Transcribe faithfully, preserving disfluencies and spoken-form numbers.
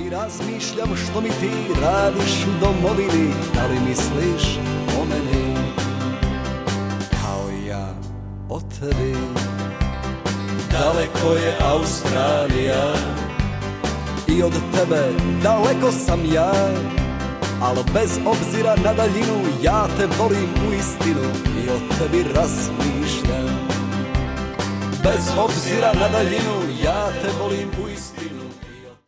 razmišljam što mi ti radiš u domovini, da li misliš o meni kao ja o tebi. Daleko je Australija i od tebe daleko sam ja, al bez obzira na daljinu ja te volim u istinu i o tebi razmišljam. Bez obzira na daljinu ja te volim u istinu.